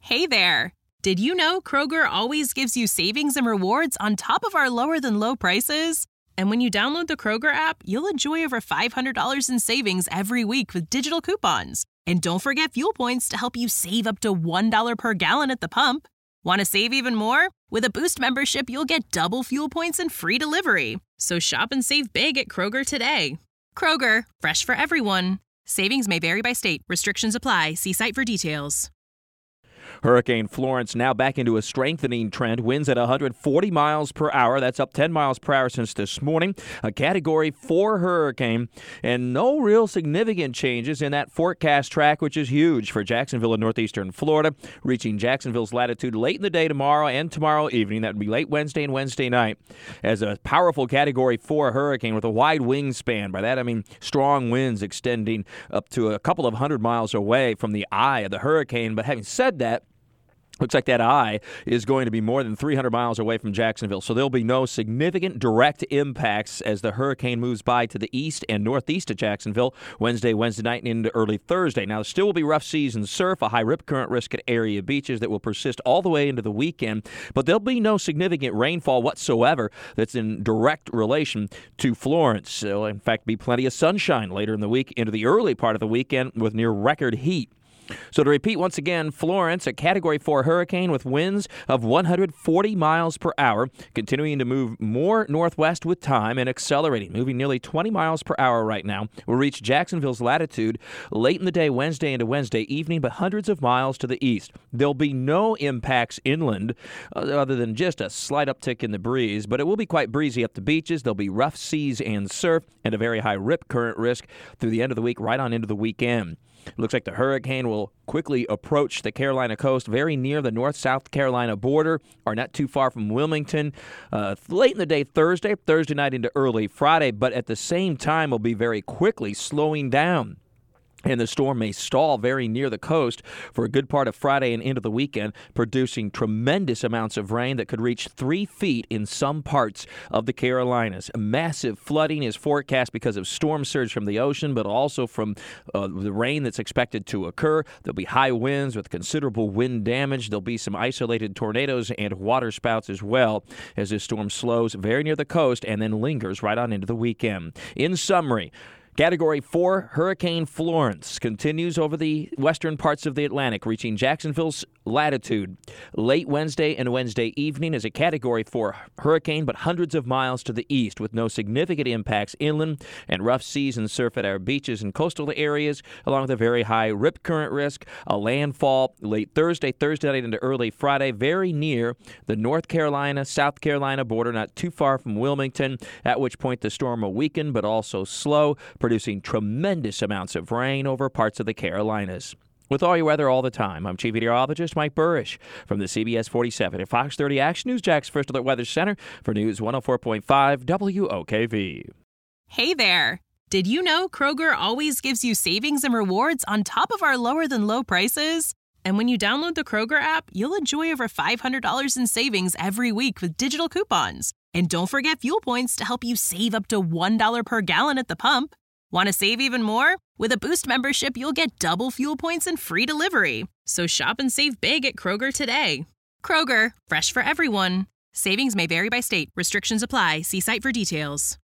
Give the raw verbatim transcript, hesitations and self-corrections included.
Hey there! Did you know Kroger always gives you savings and rewards on top of our lower-than-low prices? And when you download the Kroger app, you'll enjoy over five hundred dollars in savings every week with digital coupons. And don't forget fuel points to help you save up to one dollar per gallon at the pump. Want to save even more? With a Boost membership, you'll get double fuel points and free delivery. So shop and save big at Kroger today. Kroger, fresh for everyone. Savings may vary by state. Restrictions apply. See site for details. Hurricane Florence now back into a strengthening trend. Winds at one hundred forty miles per hour. That's up ten miles per hour since this morning. A Category four hurricane, and no real significant changes in that forecast track, which is huge for Jacksonville and northeastern Florida, reaching Jacksonville's latitude late in the day tomorrow and tomorrow evening. That would be late Wednesday and Wednesday night. As a powerful Category four hurricane with a wide wingspan. By that, I mean strong winds extending up to a couple of hundred miles away from the eye of the hurricane. But having said that, looks like that eye is going to be more than three hundred miles away from Jacksonville, so there'll be no significant direct impacts as the hurricane moves by to the east and northeast of Jacksonville Wednesday, Wednesday night, and into early Thursday. Now, there still will be rough seas and surf, a high rip current risk at area beaches that will persist all the way into the weekend, but there'll be no significant rainfall whatsoever that's in direct relation to Florence. There'll, in fact, be plenty of sunshine later in the week into the early part of the weekend with near record heat. So to repeat once again, Florence, a Category four hurricane with winds of one hundred forty miles per hour, continuing to move more northwest with time and accelerating, moving nearly twenty miles per hour right now. Will reach Jacksonville's latitude late in the day Wednesday into Wednesday evening, but hundreds of miles to the east. There'll be no impacts inland uh, other than just a slight uptick in the breeze, but it will be quite breezy up the beaches. There'll be rough seas and surf and a very high rip current risk through the end of the week right on into the weekend. Looks like the hurricane will quickly approach the Carolina coast very near the North-South Carolina border, or not too far from Wilmington, uh, late in the day Thursday, Thursday night into early Friday, but at the same time will be very quickly slowing down. And the storm may stall very near the coast for a good part of Friday and into the weekend, producing tremendous amounts of rain that could reach three feet in some parts of the Carolinas. Massive flooding is forecast because of storm surge from the ocean, but also from uh, the rain that's expected to occur. There'll be high winds with considerable wind damage. There'll be some isolated tornadoes and water spouts as well as this storm slows very near the coast and then lingers right on into the weekend. In summary, Category four Hurricane Florence continues over the western parts of the Atlantic, reaching Jacksonville's latitude late Wednesday and Wednesday evening as a Category four hurricane, but hundreds of miles to the east with no significant impacts inland and rough seas and surf at our beaches and coastal areas, along with a very high rip current risk, a landfall late Thursday, Thursday night into early Friday, very near the North Carolina, South Carolina border, not too far from Wilmington, at which point the storm will weaken but also slow, producing tremendous amounts of rain over parts of the Carolinas. With all your weather all the time, I'm Chief Meteorologist Mike Burrish from the C B S forty-seven at Fox thirty Action News, Jack's First Alert Weather Center for News one oh four point five W O K V. Hey there! Did you know Kroger always gives you savings and rewards on top of our lower-than-low prices? And when you download the Kroger app, you'll enjoy over five hundred dollars in savings every week with digital coupons. And don't forget fuel points to help you save up to one dollar per gallon at the pump. Want to save even more? With a Boost membership, you'll get double fuel points and free delivery. So shop and save big at Kroger today. Kroger, fresh for everyone. Savings may vary by state. Restrictions apply. See site for details.